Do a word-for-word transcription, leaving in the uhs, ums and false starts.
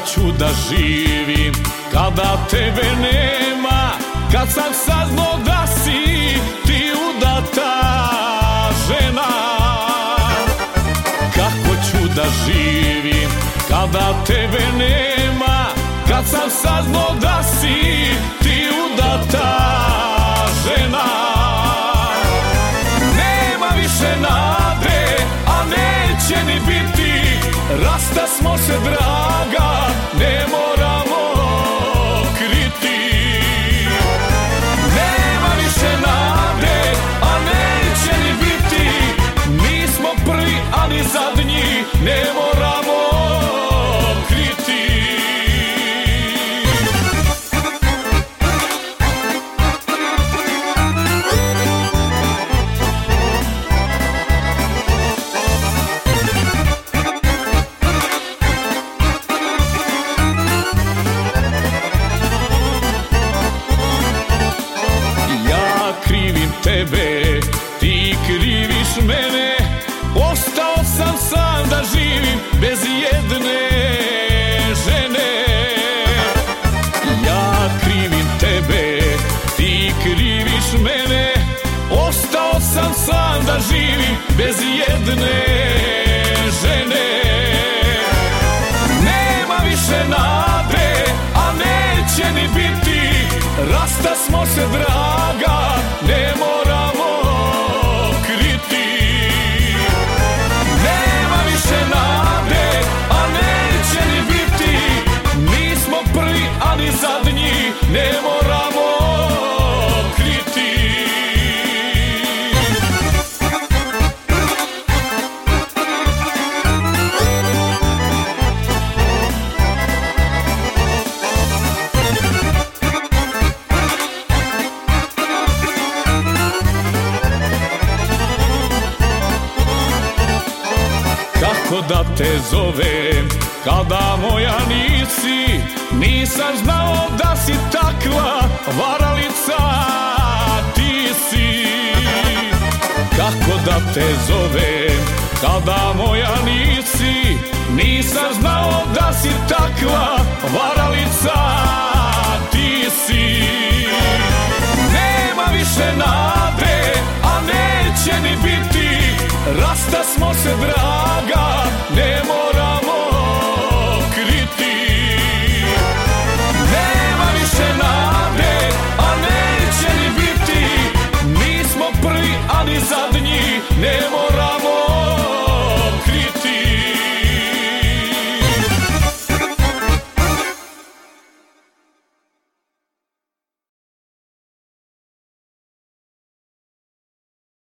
ću da živim kada tebe nema, kad sam saznao da si ti udata žena? Kako ću da živim kada tebe nema, kad sam saznao da si ti udata žena? Nema više nade, a neće ni biti, rasta smo se draga, ne moramo kriti. Nema više nade, a neće ni biti, nismo prvi, ali zadnji, ne moramo kriti. Tebe, ti kriviš mene, ostao sam sam da živim bez jedne žene. Ja krivim tebe, ti kriviš mene, ostao sam sam da živim bez jedne žene. Nema više nade, a neće ni biti, rasta smo se draga, ne moramo kriti. Nema više nade, a neće ni biti, nismo prvi, ali zadnji, ne moramo kriti. Kako da te zovem kada moja nisi, nisam znao da si takva varalica ti si. Kako da te zovem kada moja nisi, nisam znao da si takva varalica ti si. Nema više nade, a neće ni biti, rasta smo se draga, ne moramo kriti. Nema više nade, a neće ni biti, nismo prvi, ali zadnji, ne moramo